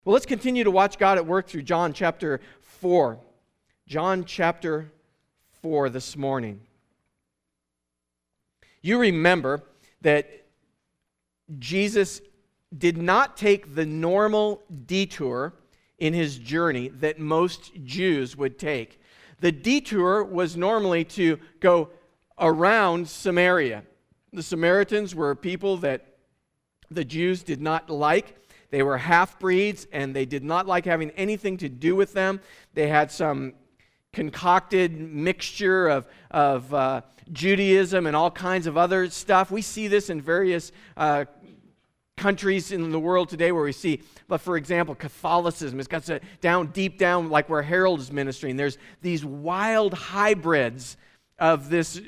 Well, let's continue to watch God at work through John chapter 4. John chapter 4 this morning. You remember that Jesus did not take the normal detour in his journey that most Jews would take. The detour was normally to go around Samaria. The Samaritans were people that the Jews did not like. They were half-breeds, and they did not like having anything to do with them. They had some concocted mixture of Judaism and all kinds of other stuff. We see this in various countries in the world today where we see, but for example, Catholicism. It's got deep down like where Harold is ministering. There's these wild hybrids of this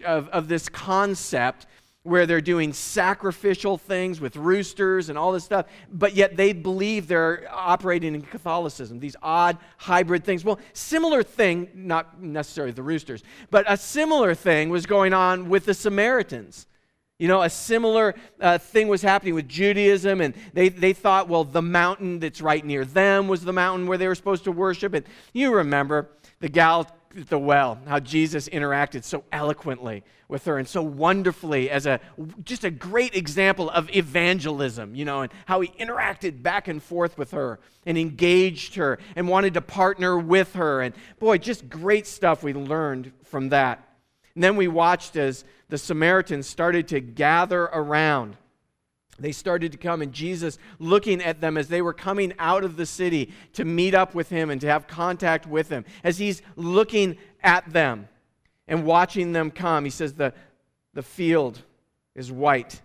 concept where they're doing sacrificial things with roosters and all this stuff, but yet they believe they're operating in Catholicism, these odd hybrid things. Well, similar thing, not necessarily the roosters, but a similar thing was going on with the Samaritans. You know, a similar thing was happening with Judaism, and they thought, well, the mountain that's right near them was the mountain where they were supposed to worship. And you remember the gal at the well, how Jesus interacted so eloquently with her and so wonderfully as just a great example of evangelism, you know, and how he interacted back and forth with her and engaged her and wanted to partner with her. And boy, just great stuff we learned from that. And then we watched as the Samaritans started to gather around. They started to come, and Jesus looking at them as they were coming out of the city to meet up with him and to have contact with him. As he's looking at them and watching them come, he says the field is white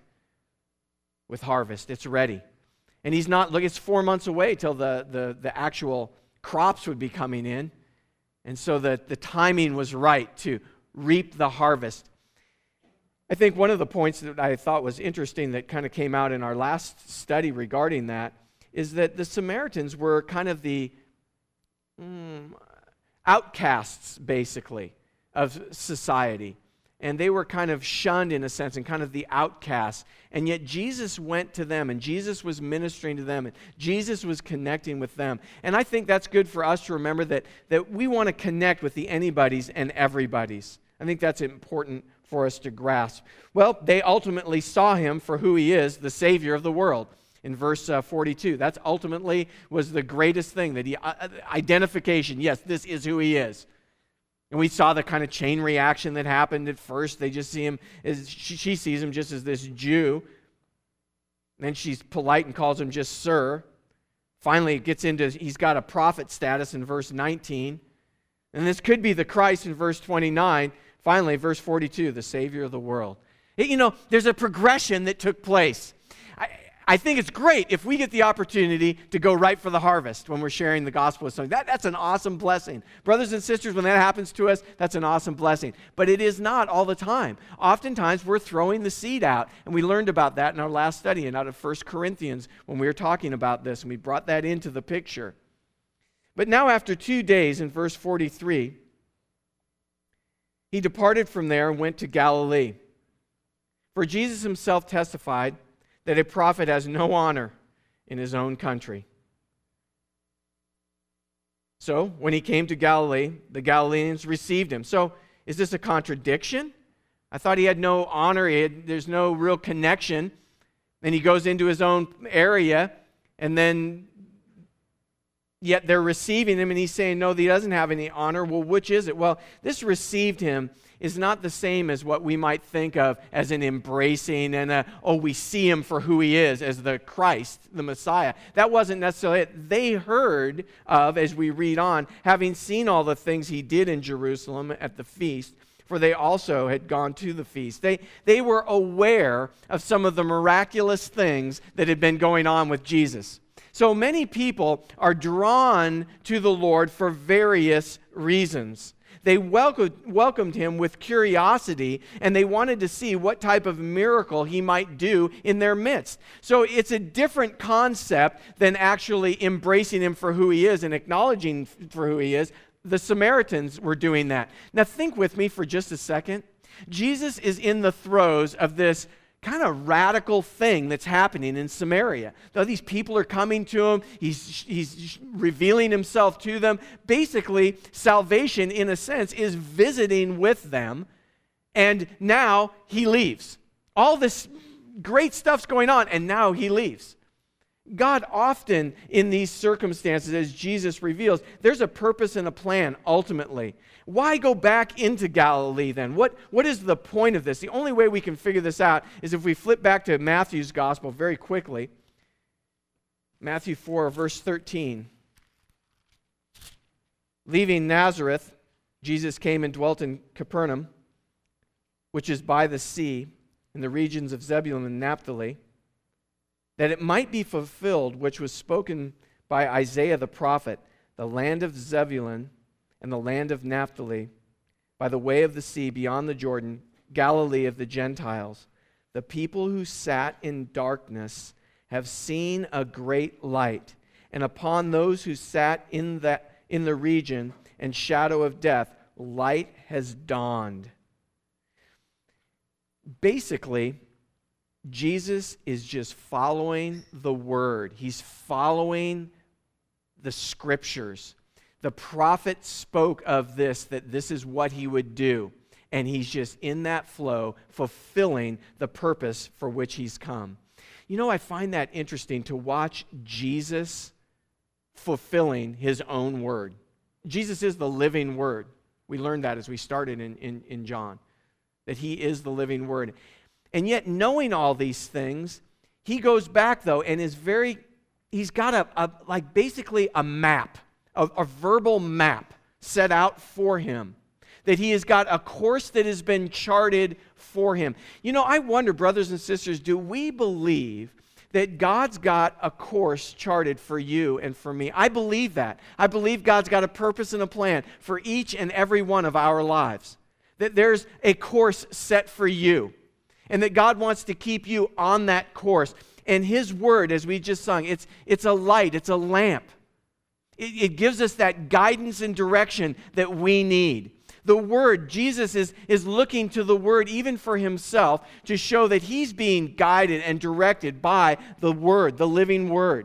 with harvest. It's ready. And he's not, look, it's 4 months away till the actual crops would be coming in. And so the timing was right to reap the harvest. I think one of the points that I thought was interesting that kind of came out in our last study regarding that is that the Samaritans were kind of the outcasts, basically, of society. And they were kind of shunned in a sense and kind of the outcasts. And yet Jesus went to them, and Jesus was ministering to them, and Jesus was connecting with them. And I think that's good for us to remember that we want to connect with the anybodies and everybody's. I think that's important for us to grasp. Well, they ultimately saw him for who he is, the Savior of the world. In verse 42, that's ultimately was the greatest thing, that he identification. Yes, this is who he is. And we saw the kind of chain reaction that happened at first. They just see him as she sees him just as this Jew. Then she's polite and calls him just sir. Finally, it gets into he's got a prophet status in verse 19. And this could be the Christ in verse 29. Finally, verse 42, the Savior of the world. You know, there's a progression that took place. I think it's great if we get the opportunity to go right for the harvest when we're sharing the gospel with somebody. That's an awesome blessing. Brothers and sisters, when that happens to us, that's an awesome blessing. But it is not all the time. Oftentimes, we're throwing the seed out, and we learned about that in our last study and out of 1 Corinthians when we were talking about this, and we brought that into the picture. But now after 2 days, in verse 43, he departed from there and went to Galilee. For Jesus himself testified that a prophet has no honor in his own country. So, when he came to Galilee, the Galileans received him. So, is this a contradiction? I thought he had no honor, there's no real connection. And he goes into his own area, and then yet they're receiving him, and he's saying, no, he doesn't have any honor. Well, which is it? Well, this received him is not the same as what we might think of as an embracing and we see him for who he is, as the Christ, the Messiah. That wasn't necessarily it. They heard of, as we read on, having seen all the things he did in Jerusalem at the feast, for they also had gone to the feast. They were aware of some of the miraculous things that had been going on with Jesus. So many people are drawn to the Lord for various reasons. They welcomed him with curiosity, and they wanted to see what type of miracle he might do in their midst. So it's a different concept than actually embracing him for who he is and acknowledging for who he is. The Samaritans were doing that. Now think with me for just a second. Jesus is in the throes of this kind of radical thing that's happening in Samaria. Now, these people are coming to him. He's revealing himself to them. Basically, salvation, in a sense, is visiting with them. And now he leaves. All this great stuff's going on, and now he leaves. God often, in these circumstances, as Jesus reveals, there's a purpose and a plan ultimately. Why go back into Galilee then? What is the point of this? The only way we can figure this out is if we flip back to Matthew's gospel very quickly. Matthew 4, verse 13. Leaving Nazareth, Jesus came and dwelt in Capernaum, which is by the sea, in the regions of Zebulun and Naphtali, that it might be fulfilled which was spoken by Isaiah the prophet, the land of Zebulun and the land of Naphtali, by the way of the sea beyond the Jordan, Galilee of the Gentiles. The people who sat in darkness have seen a great light, and upon those who sat in the region and shadow of death, light has dawned. Basically, Jesus is just following the Word. He's following the Scriptures. The prophet spoke of this, that this is what he would do. And he's just in that flow, fulfilling the purpose for which he's come. You know, I find that interesting to watch Jesus fulfilling his own Word. Jesus is the living Word. We learned that as we started in John, that he is the living Word. And yet, knowing all these things, he goes back, though, and he's got basically a map, a verbal map set out for him, that he has got a course that has been charted for him. You know, I wonder, brothers and sisters, do we believe that God's got a course charted for you and for me? I believe that. I believe God's got a purpose and a plan for each and every one of our lives, that there's a course set for you. And that God wants to keep you on that course. And his word, as we just sung, it's a light, it's a lamp. It gives us that guidance and direction that we need. The word, Jesus is looking to the word even for himself to show that he's being guided and directed by the word, the living word.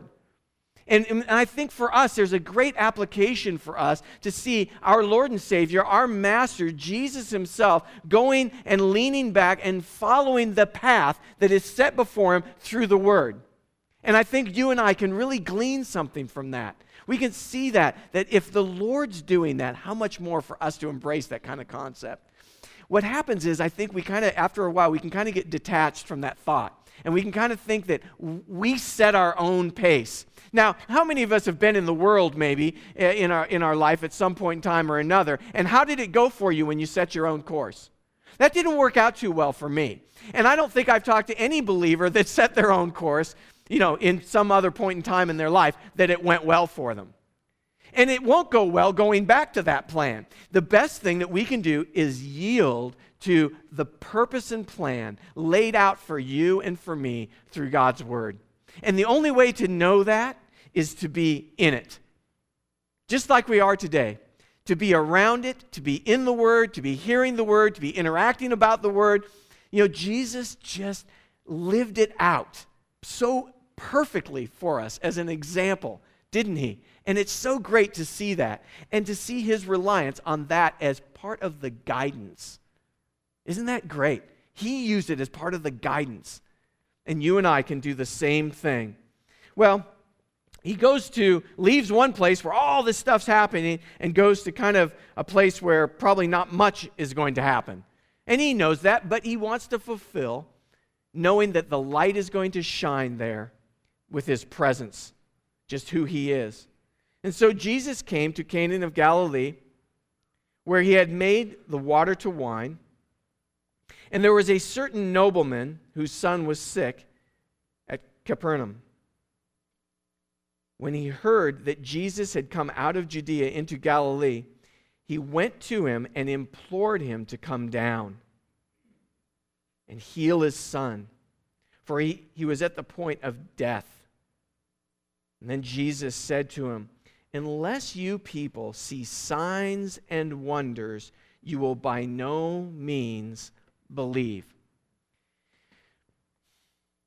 And I think for us, there's a great application for us to see our Lord and Savior, our Master, Jesus himself, going and leaning back and following the path that is set before him through the Word. And I think you and I can really glean something from that. We can see that if the Lord's doing that, how much more for us to embrace that kind of concept. What happens is, I think we kind of, after a while, we can kind of get detached from that thought. And we can kind of think that we set our own pace. Now, how many of us have been in the world maybe in our life at some point in time or another? And how did it go for you when you set your own course? That didn't work out too well for me. And I don't think I've talked to any believer that set their own course, in some other point in time in their life, that it went well for them. And it won't go well going back to that plan. The best thing that we can do is yield to the purpose and plan laid out for you and for me through God's Word. And the only way to know that is to be in it. Just like we are today. To be around it, to be in the Word, to be hearing the Word, to be interacting about the Word. Jesus just lived it out so perfectly for us as an example, didn't he? And it's so great to see that and to see his reliance on that as part of the guidance. Isn't that great? He used it as part of the guidance. And you and I can do the same thing. Well, he leaves one place where all this stuff's happening and goes to kind of a place where probably not much is going to happen. And he knows that, but he wants to fulfill, knowing that the light is going to shine there with his presence, just who he is. And so Jesus came to Cana of Galilee, where he had made the water to wine. And there was a certain nobleman whose son was sick at Capernaum. When he heard that Jesus had come out of Judea into Galilee, he went to him and implored him to come down and heal his son, for he was at the point of death. And then Jesus said to him, "Unless you people see signs and wonders, you will by no means believe."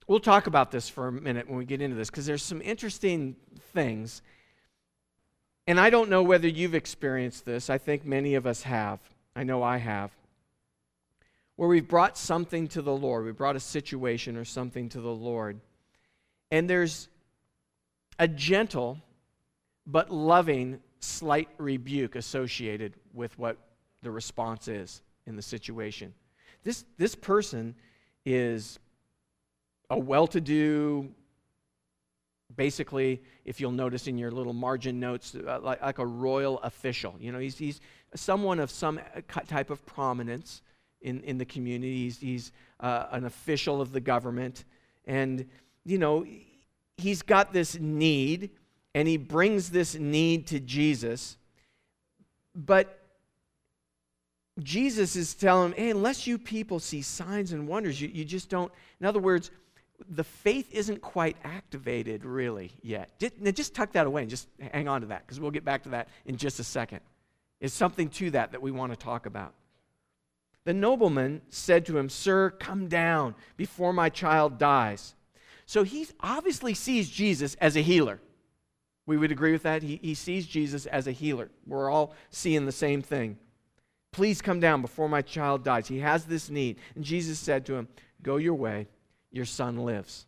We'll talk about this for a minute when we get into this, because there's some interesting things. And I don't know whether you've experienced this. I think many of us have. I know I have. Where we've brought something to the Lord. We brought a situation or something to the Lord. And there's a gentle but loving slight rebuke associated with what the response is in the situation. This person is a well-to-do, basically, if you'll notice in your little margin notes, like a royal official. You know, he's someone of some type of prominence in the community. He's an official of the government. And, you know, he's got this need, and he brings this need to Jesus. But Jesus is telling him, hey, unless you people see signs and wonders, you just don't. In other words, the faith isn't quite activated really yet. Just tuck that away and just hang on to that, because we'll get back to that in just a second. There's something to that we want to talk about. The nobleman said to him, "Sir, come down before my child dies." So he obviously sees Jesus as a healer. We would agree with that? He sees Jesus as a healer. We're all seeing the same thing. Please come down before my child dies. He has this need. And Jesus said to him, "Go your way. Your son lives."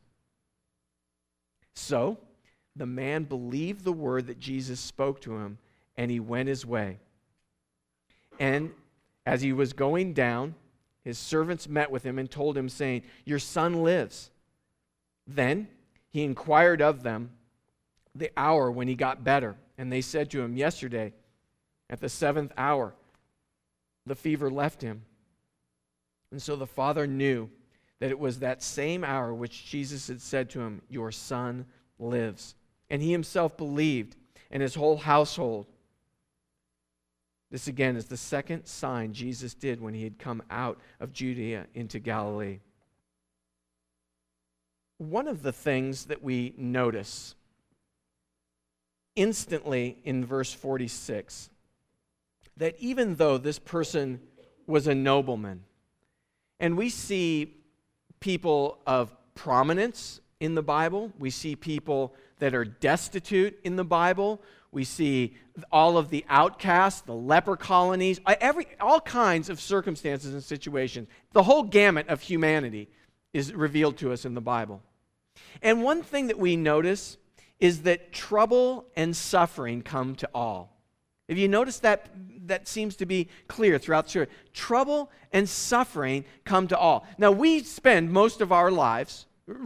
So the man believed the word that Jesus spoke to him, and he went his way. And as he was going down, his servants met with him and told him, saying, "Your son lives." Then he inquired of them the hour when he got better. And they said to him, "Yesterday, at the 7th hour, the fever left him." And so the father knew that it was that same hour which Jesus had said to him, "Your son lives." And he himself believed, and his whole household. This again is the second sign Jesus did when he had come out of Judea into Galilee. One of the things that we notice instantly in verse 46, that even though this person was a nobleman, and we see people of prominence in the Bible, we see people that are destitute in the Bible, we see all of the outcasts, the leper colonies, all kinds of circumstances and situations. The whole gamut of humanity is revealed to us in the Bible. And one thing that we notice is that trouble and suffering come to all. If you notice that seems to be clear throughout the story. Trouble and suffering come to all. Now, we spend most of our lives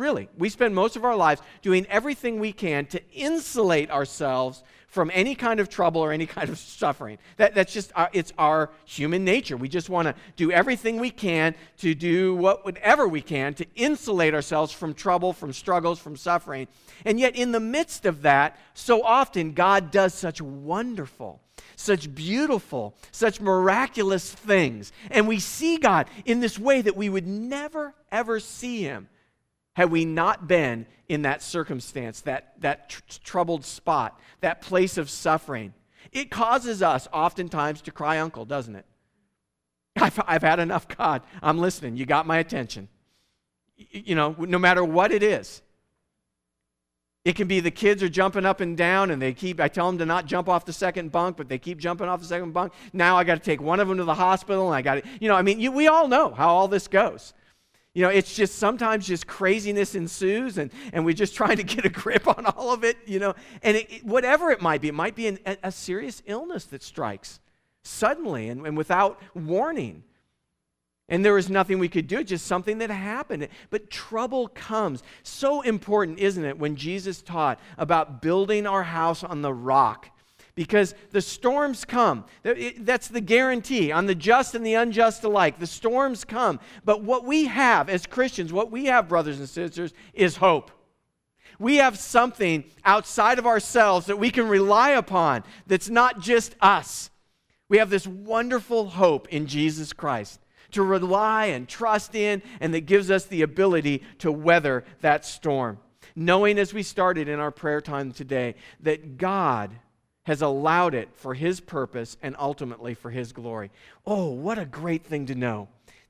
doing everything we can to insulate ourselves from any kind of trouble or any kind of suffering. That's just, it's our human nature. We just want to do everything we can to do whatever we can to insulate ourselves from trouble, from struggles, from suffering. And yet in the midst of that, so often God does such wonderful, such beautiful, such miraculous things. And we see God in this way that we would never, ever see Him had we not been in that circumstance, that troubled spot, that place of suffering. It causes us oftentimes to cry uncle, doesn't it? I've had enough, God. I'm listening. You got my attention. You know, no matter what it is. It can be the kids are jumping up and down, and I tell them to not jump off the second bunk, but they keep jumping off the second bunk. Now I got to take one of them to the hospital, and we all know how all this goes. You know, it's just sometimes just craziness ensues, and we're just trying to get a grip on all of it, you know. And whatever it might be a serious illness that strikes suddenly and without warning. And there was nothing we could do, it's just something that happened. But trouble comes. So important, isn't it, when Jesus taught about building our house on the rock? Because the storms come. That's the guarantee on the just and the unjust alike. The storms come. But what we have as Christians, what we have, brothers and sisters, is hope. We have something outside of ourselves that we can rely upon that's not just us. We have this wonderful hope in Jesus Christ to rely and trust in, and that gives us the ability to weather that storm. Knowing, as we started in our prayer time today, that God has allowed it for His purpose and ultimately for His glory. Oh, what a great thing to know,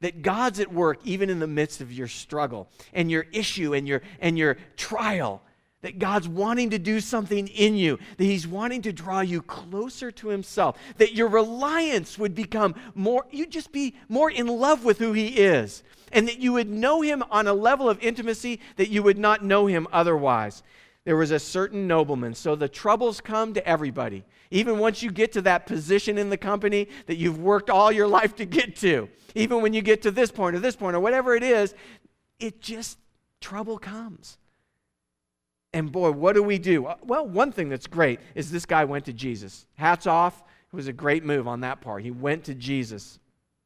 that God's at work even in the midst of your struggle and your issue and your trial, that God's wanting to do something in you, that He's wanting to draw you closer to Himself, that your reliance would become more, you'd just be more in love with who He is, and that you would know Him on a level of intimacy that you would not know Him otherwise. There was a certain nobleman, so the troubles come to everybody. Even once you get to that position in the company that you've worked all your life to get to, even when you get to this point or whatever it is, trouble comes. And boy, what do we do? Well, one thing that's great is this guy went to Jesus. Hats off. It was a great move on that part. He went to Jesus.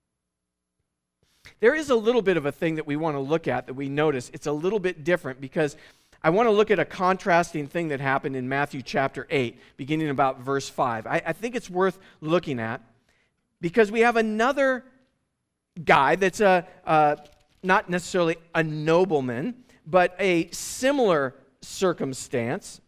There is a little bit of a thing that we want to look at that we notice. It's a little bit different because I want to look at a contrasting thing that happened in Matthew chapter 8, beginning about verse 5. I think it's worth looking at because we have another guy that's not necessarily a nobleman, but a similar circumstance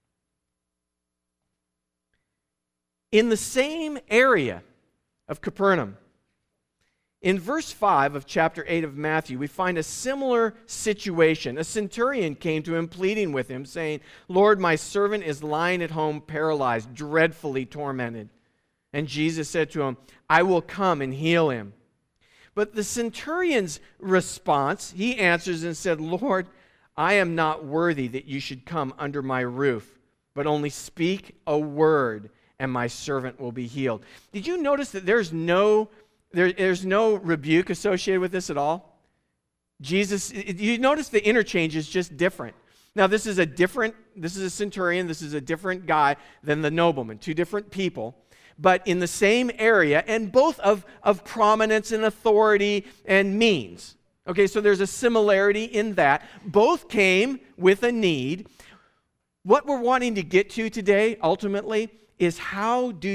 in the same area of Capernaum. In verse 5 of chapter 8 of Matthew, we find a similar situation. A centurion came to him pleading with him, saying, "Lord, my servant is lying at home paralyzed, dreadfully tormented." And Jesus said to him, "I will come and heal him." But the centurion's response, he answers and said, "Lord, I am not worthy that you should come under my roof, but only speak a word, and my servant will be healed." Did you notice that there's no rebuke associated with this at all? Jesus, you notice the interchange is just different. Now, this is a centurion, this is a different guy than the nobleman, two different people, but in the same area, and both of prominence and authority and means. Okay, so there's a similarity in that. Both came with a need. What we're wanting to get to today, ultimately, is how do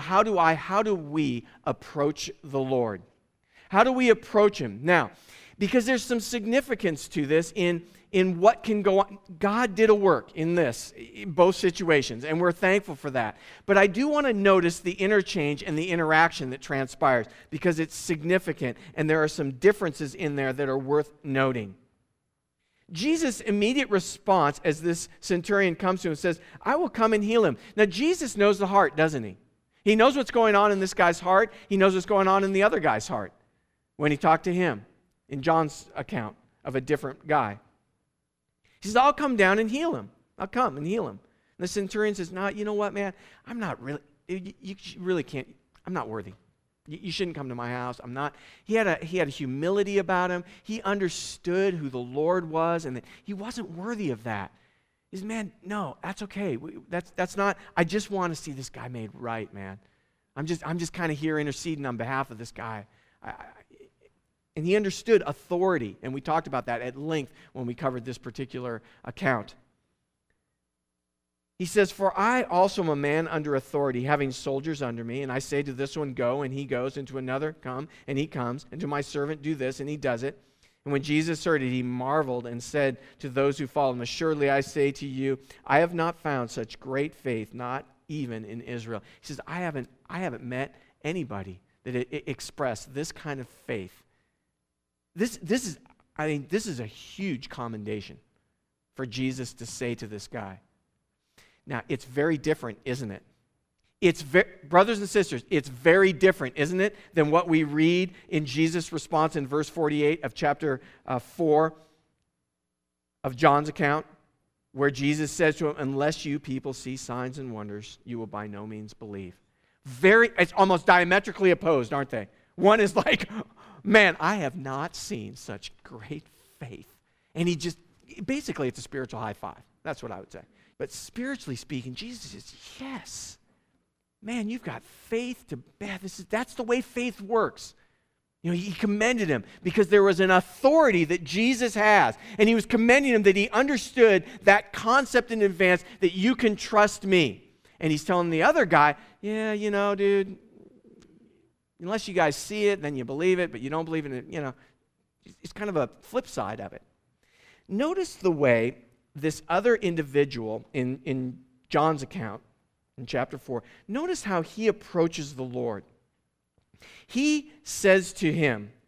we approach the Lord? How do we approach Him? Now, because there's some significance to this in what can go on. God did a work in this, in both situations, and we're thankful for that. But I do want to notice the interchange and the interaction that transpires because it's significant, and there are some differences in there that are worth noting. Jesus' immediate response as this centurion comes to him and says, "I will come and heal him." Now, Jesus knows the heart, doesn't He? He knows what's going on in this guy's heart. He knows what's going on in the other guy's heart when He talked to him in John's account of a different guy. He says, "I'll come down and heal him. I'll come and heal him." And the centurion says, "No, you know what, man? I'm not really, you really can't, I'm not worthy. You shouldn't come to my house. I'm not." He had a humility about him. He understood who the Lord was and that he wasn't worthy of that. He says, "Man, no, that's okay. That's not, I just want to see this guy made right, man. I'm just kind of here interceding on behalf of this guy." And he understood authority, and we talked about that at length when we covered this particular account. He says, "For I also am a man under authority, having soldiers under me, and I say to this one, 'Go,' and he goes, and to another, 'Come,' and he comes, and to my servant, 'Do this,' and he does it." And when Jesus heard it, he marveled and said to those who followed him, "Assuredly I say to you, I have not found such great faith, not even in Israel." He says, I haven't met anybody that expressed this kind of faith. This is a huge commendation for Jesus to say to this guy. Now, it's very different, isn't it? Brothers and sisters, it's very different, isn't it, than what we read in Jesus' response in verse 48 of chapter 4 of John's account, where Jesus says to him, "Unless you people see signs and wonders, you will by no means believe." It's almost diametrically opposed, aren't they? One is like, "Man, I have not seen such great faith." And basically it's a spiritual high five. That's what I would say. But spiritually speaking, Jesus says, "Yes, man, you've got faith that's the way faith works." He commended him because there was an authority that Jesus has. And he was commending him that he understood that concept in advance, that you can trust me. And he's telling the other guy, "Yeah, dude, unless you guys see it, then you believe it, but you don't believe in it." It's kind of a flip side of it. Notice the way this other individual in John's account, in chapter 4, notice how he approaches the Lord. He says to him,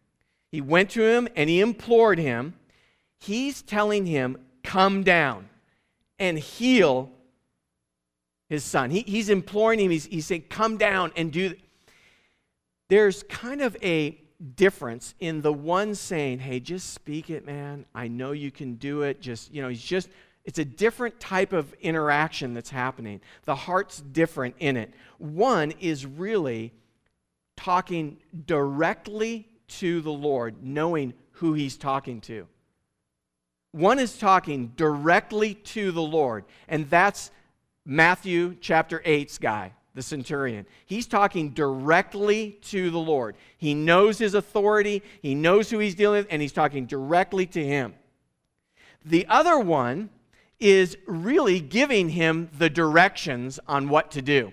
He went to him and he implored him. He's telling him, come down and heal his son. He's imploring him. He's saying, come down and do. There's kind of a difference in the one saying, hey, just speak it, man. I know you can do it. It's a different type of interaction that's happening. The heart's different in it. One is really talking directly to the Lord, knowing who he's talking to. One is talking directly to the Lord, and that's Matthew chapter 8's guy, the centurion. He's talking directly to the Lord. He knows his authority, he knows who he's dealing with, and he's talking directly to him. The other one is really giving him the directions on what to do.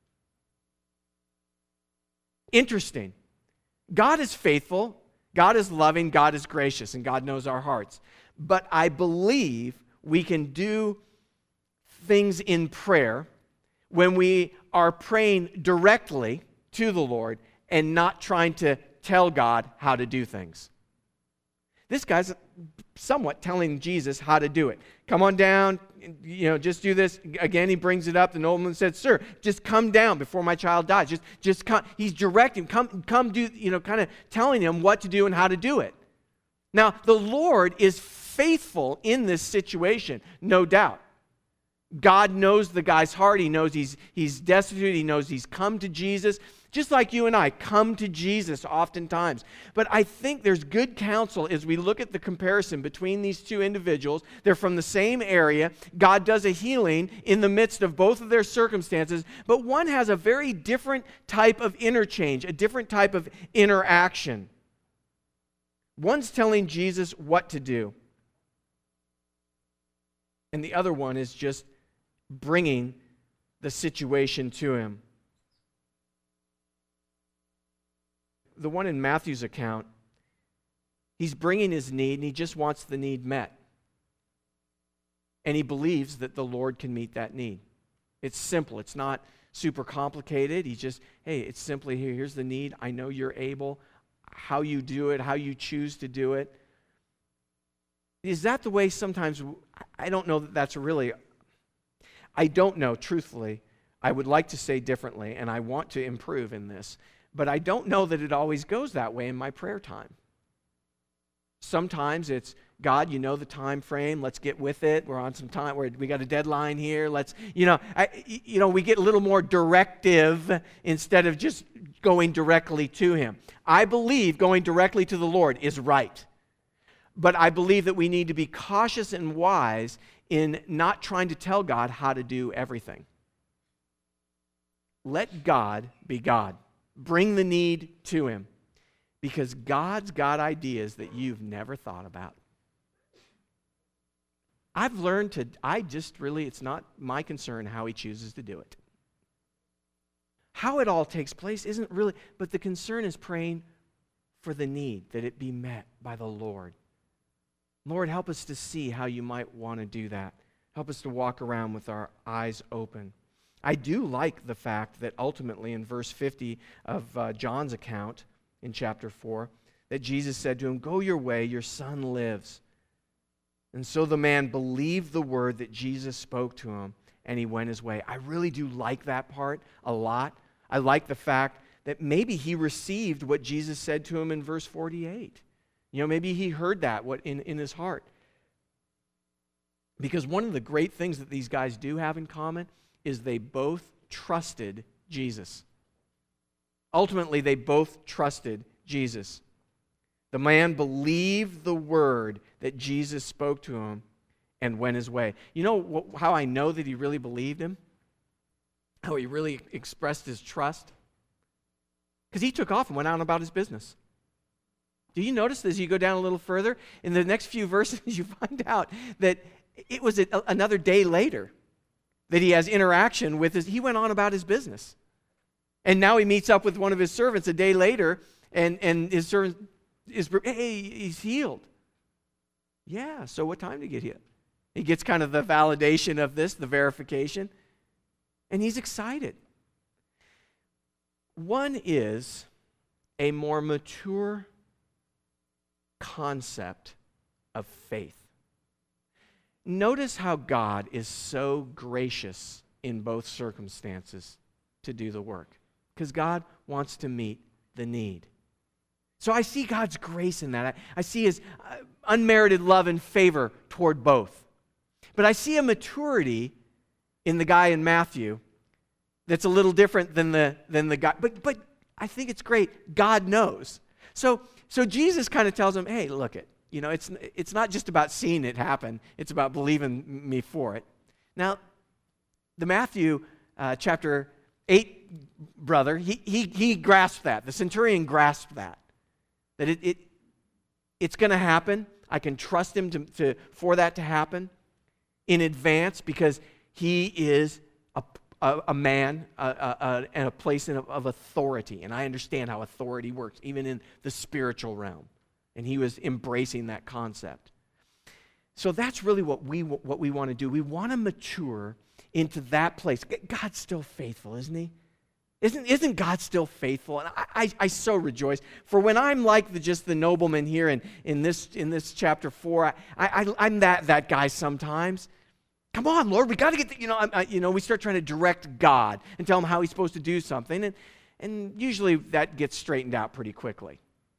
Interesting. God is faithful, God is loving, God is gracious, and God knows our hearts. But I believe we can do things in prayer when we are praying directly to the Lord and not trying to tell God how to do things. This guy's somewhat telling Jesus how to do it. Come on down, just do this. Again, he brings it up. The nobleman said, sir, just come down before my child dies. Just come. He's directing, come do, kind of telling him what to do and how to do it. Now, the Lord is faithful in this situation, no doubt. God knows the guy's heart. He knows he's destitute. He knows he's come to Jesus, just like you and I come to Jesus oftentimes. But I think there's good counsel as we look at the comparison between these two individuals. They're from the same area. God does a healing in the midst of both of their circumstances, but one has a very different type of interchange, a different type of interaction. One's telling Jesus what to do, and the other one is just bringing the situation to him. The one in Matthew's account, he's bringing his need and he just wants the need met. And he believes that the Lord can meet that need. It's simple. It's not super complicated. He's just, hey, it's simply here. Here's the need. I know you're able. How you do it, how you choose to do it. Is that the way sometimes, I don't know that that's really, I don't know, truthfully. I would like to say differently, and I want to improve in this. But I don't know that it always goes that way in my prayer time. Sometimes it's, God, you know the time frame. Let's get with it. We're on some time. We got a deadline here. Let's, we get a little more directive instead of just going directly to Him. I believe going directly to the Lord is right. But I believe that we need to be cautious and wise in not trying to tell God how to do everything. Let God be God. Bring the need to Him, because God's got ideas that you've never thought about. I've learned it's not my concern how He chooses to do it. How it all takes place isn't really, but the concern is praying for the need, that it be met by the Lord. Lord, help us to see how you might want to do that. Help us to walk around with our eyes open. I do like the fact that ultimately in verse 50 of John's account in chapter 4, that Jesus said to him, go your way, your son lives. And so the man believed the word that Jesus spoke to him, and he went his way. I really do like that part a lot. I like the fact that maybe he received what Jesus said to him in verse 48. Maybe he heard that in his heart. Because one of the great things that these guys do have in common is they both trusted Jesus. Ultimately, they both trusted Jesus. The man believed the word that Jesus spoke to him and went his way. You know how I know that he really believed him? How he really expressed his trust? Because he took off and went on about his business. Do you notice as you go down a little further, in the next few verses, you find out that it was another day later that he has interaction with he went on about his business. And now he meets up with one of his servants a day later, and his servant is, hey, he's healed. Yeah, so what time did he get healed? He gets kind of the validation of this, the verification, and he's excited. One is a more mature concept of faith. Notice how God is so gracious in both circumstances to do the work, because God wants to meet the need. So I see God's grace in that. I see His unmerited love and favor toward both. But I see a maturity in the guy in Matthew that's a little different than the guy. But I think it's great. God knows. So Jesus kind of tells him, hey, look it. You know, it's not just about seeing it happen. It's about believing me for it. Now, the Matthew chapter 8 brother, he grasped that. The centurion grasped that it's going to happen. I can trust him for that to happen in advance because he is a man and a place of authority. And I understand how authority works, even in the spiritual realm. And he was embracing that concept. So that's really what we want to do. We want to mature into that place. God's still faithful, isn't He? Isn't God still faithful? And I so rejoice. For when I'm like just the nobleman here in this chapter 4, I'm that guy sometimes. Come on, Lord, we got to get we start trying to direct God and tell Him how He's supposed to do something, and usually that gets straightened out pretty quickly.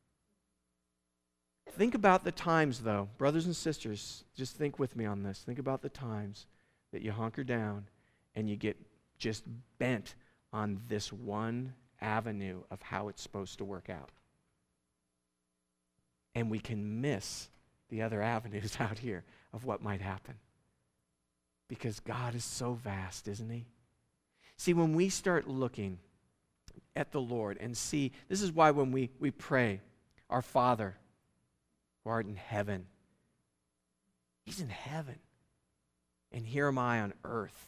Think about the times, though, brothers and sisters, just think with me on this. Think about the times that you hunker down and you get just bent on this one avenue of how it's supposed to work out. And we can miss the other avenues out here of what might happen. Because God is so vast, isn't He? See, when we start looking at the Lord and see, this is why when we pray, our Father, who art in heaven. He's in heaven. And here am I on earth.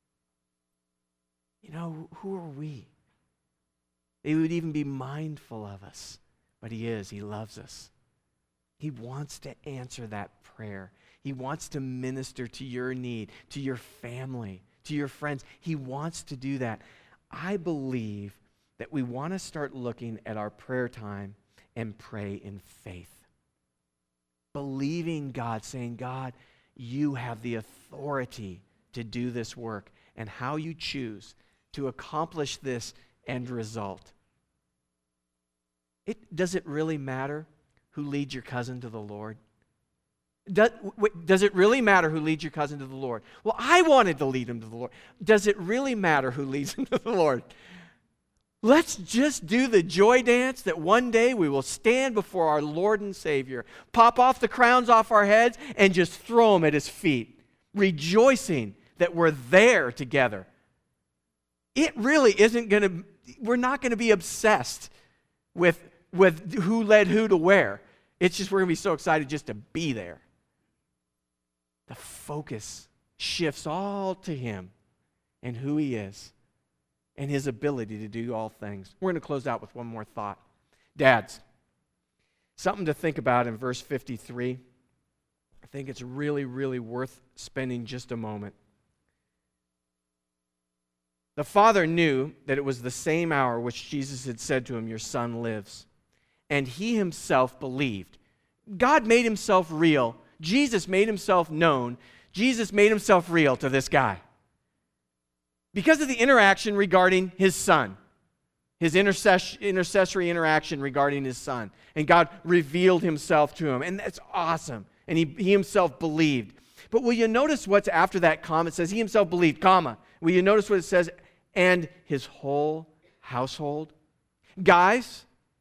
You know, who are we? He would even be mindful of us. But He is. He loves us. He wants to answer that prayer. He wants to minister to your need, to your family, to your friends. He wants to do that. I believe that we want to start looking at our prayer time and pray in faith. Believing God, saying, God, you have the authority to do this work, and how you choose to accomplish this end result. Does it really matter who leads your cousin to the Lord? Does it really matter who leads your cousin to the Lord? Well, I wanted to lead him to the Lord. Does it really matter who leads him to the Lord? Let's just do the joy dance that one day we will stand before our Lord and Savior, pop off the crowns off our heads, and just throw them at His feet, rejoicing that we're there together. It really isn't going to, we're not going to be obsessed with who led who to where. It's just we're going to be so excited just to be there. The focus shifts all to Him and who He is and His ability to do all things. We're going to close out with one more thought. Dads, something to think about in verse 53. I think it's really, really worth spending just a moment. The father knew that it was the same hour which Jesus had said to him, your son lives. And he himself believed. God made Himself real. Jesus made Himself known. Jesus made Himself real to this guy. Because of the interaction regarding his son, his intercessory interaction regarding his son. And God revealed Himself to him. And that's awesome. And he himself believed. But will you notice what's after that comma? It says he himself believed, comma. Will you notice what it says? And his whole household. Guys,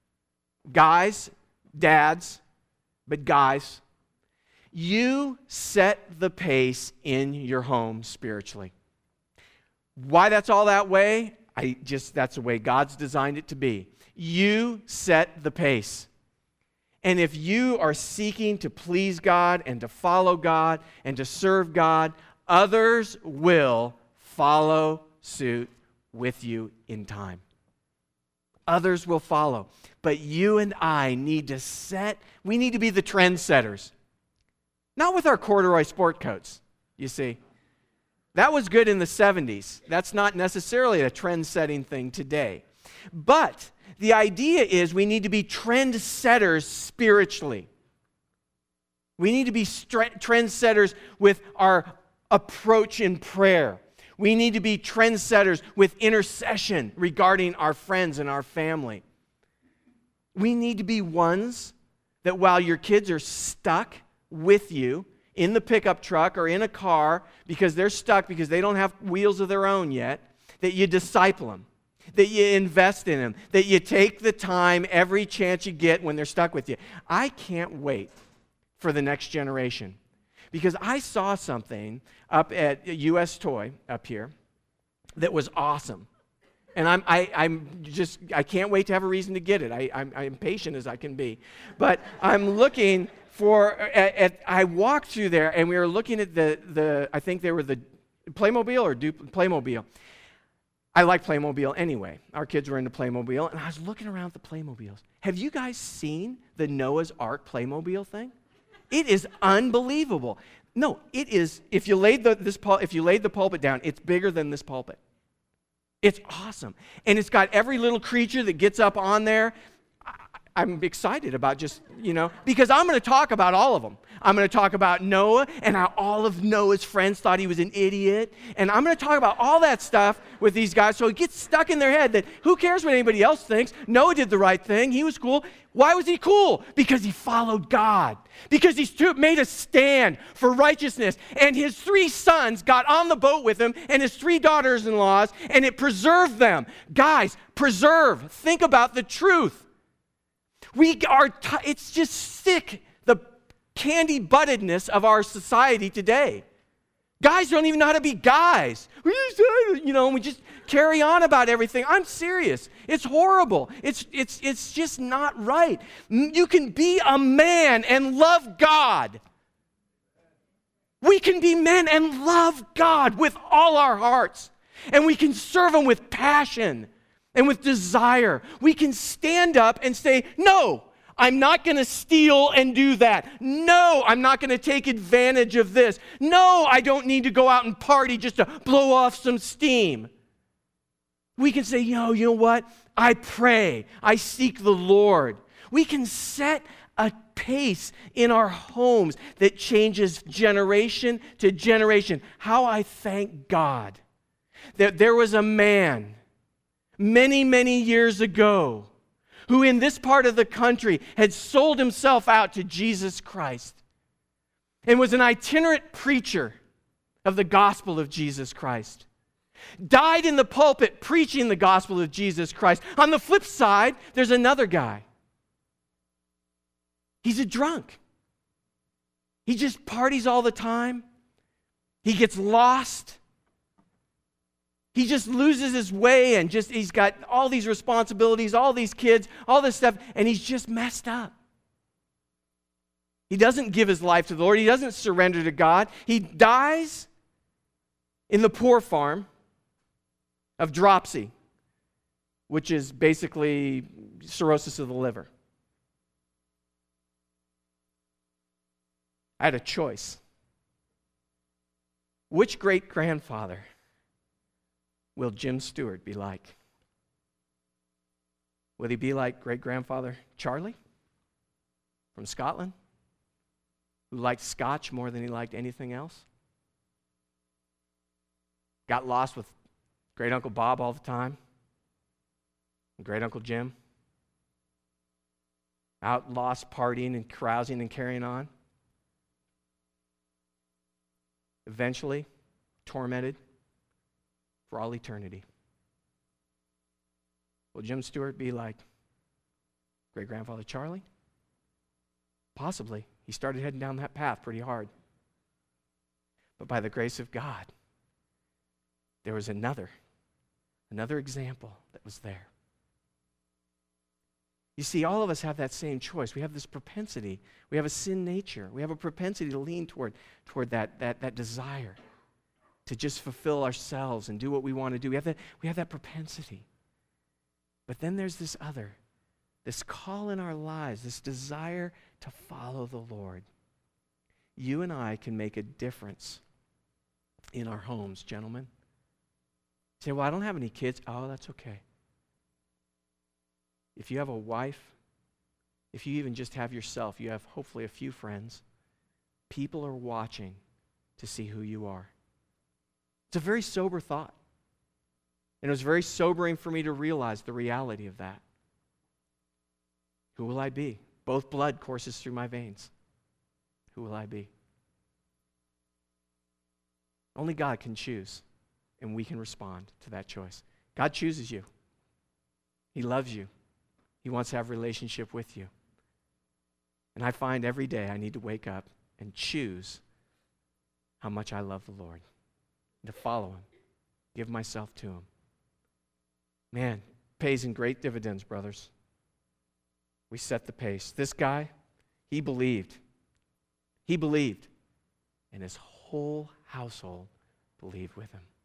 dads, but guys, you set the pace in your home spiritually. Why that's all that way? That's the way God's designed it to be. You set the pace. And if you are seeking to please God and to follow God and to serve God, others will follow suit with you in time. Others will follow. But you and I need to we need to be the trendsetters. Not with our corduroy sport coats, you see. That was good in the 70s. That's not necessarily a trend-setting thing today. But the idea is we need to be trendsetters spiritually. We need to be trendsetters with our approach in prayer. We need to be trendsetters with intercession regarding our friends and our family. We need to be ones that while your kids are stuck with you in the pickup truck or in a car because they're stuck because they don't have wheels of their own yet, that you disciple them, that you invest in them, that you take the time every chance you get when they're stuck with you. I can't wait for the next generation because I saw something up at U.S. Toy up here that was awesome. And I can't wait to have a reason to get it. I'm impatient as I can be. But I'm looking for, I walked through there and we were looking at I think they were the Playmobil or Playmobil. I like Playmobil anyway. Our kids were into Playmobil and I was looking around at the Playmobils. Have you guys seen the Noah's Ark Playmobil thing? It is unbelievable. No, it is, if you laid the pulpit down, it's bigger than this pulpit. It's awesome. And it's got every little creature that gets up on there. I'm excited about just, because I'm going to talk about all of them. I'm going to talk about Noah and how all of Noah's friends thought he was an idiot. And I'm going to talk about all that stuff with these guys so it gets stuck in their head that who cares what anybody else thinks? Noah did the right thing. He was cool. Why was he cool? Because he followed God. Because he made a stand for righteousness. And his 3 sons got on the boat with him and his 3 daughters-in-laws, and it preserved them. Guys, preserve. Think about the truth. It's just sick, the candy buttedness of our society today. Guys don't even know how to be guys. We just carry on about everything. I'm serious. It's horrible. It's just not right. You can be a man and love God. We can be men and love God with all our hearts. And we can serve Him with passion and with desire. We can stand up and say, no, I'm not going to steal and do that. No, I'm not going to take advantage of this. No, I don't need to go out and party just to blow off some steam. We can say, you know what? I pray. I seek the Lord. We can set a pace in our homes that changes generation to generation. How I thank God that there was a man many, many years ago who in this part of the country had sold himself out to Jesus Christ and was an itinerant preacher of the gospel of Jesus Christ. Died in the pulpit preaching the gospel of Jesus Christ. On the flip side, there's another guy. He's a drunk. He just parties all the time. He gets lost. He just loses his way and he's got all these responsibilities, all these kids, all this stuff, and he's just messed up. He doesn't give his life to the Lord. He doesn't surrender to God. He dies in the poor farm of dropsy, which is basically cirrhosis of the liver. I had a choice. Which great-grandfather will Jim Stewart be like? Will he be like great-grandfather Charlie from Scotland, who liked scotch more than he liked anything else? Got lost with great-uncle Bob all the time, and great-uncle Jim? Out lost partying and carousing and carrying on? Eventually, tormented for all eternity. Will Jim Stewart be like great-grandfather Charlie? Possibly. He started heading down that path pretty hard. But by the grace of God, there was another example that was there. You see, all of us have that same choice. We have this propensity. We have a sin nature. We have a propensity to lean toward that desire to just fulfill ourselves and do what we want to do. We have that propensity. But then there's this call in our lives, this desire to follow the Lord. You and I can make a difference in our homes, gentlemen. You say, well, I don't have any kids. Oh, that's okay. If you have a wife, if you even just have yourself, you have hopefully a few friends, People are watching to see who you are. It's a very sober thought. And it was very sobering for me to realize the reality of that. Who will I be? Both blood courses through my veins. Who will I be? Only God can choose, and we can respond to that choice. God chooses you. He loves you. He wants to have a relationship with you. And I find every day I need to wake up and choose how much I love the Lord, and to follow Him, give myself to Him. Man, pays in great dividends, brothers. We set the pace. This guy, he believed. He believed. And his whole household believed with him.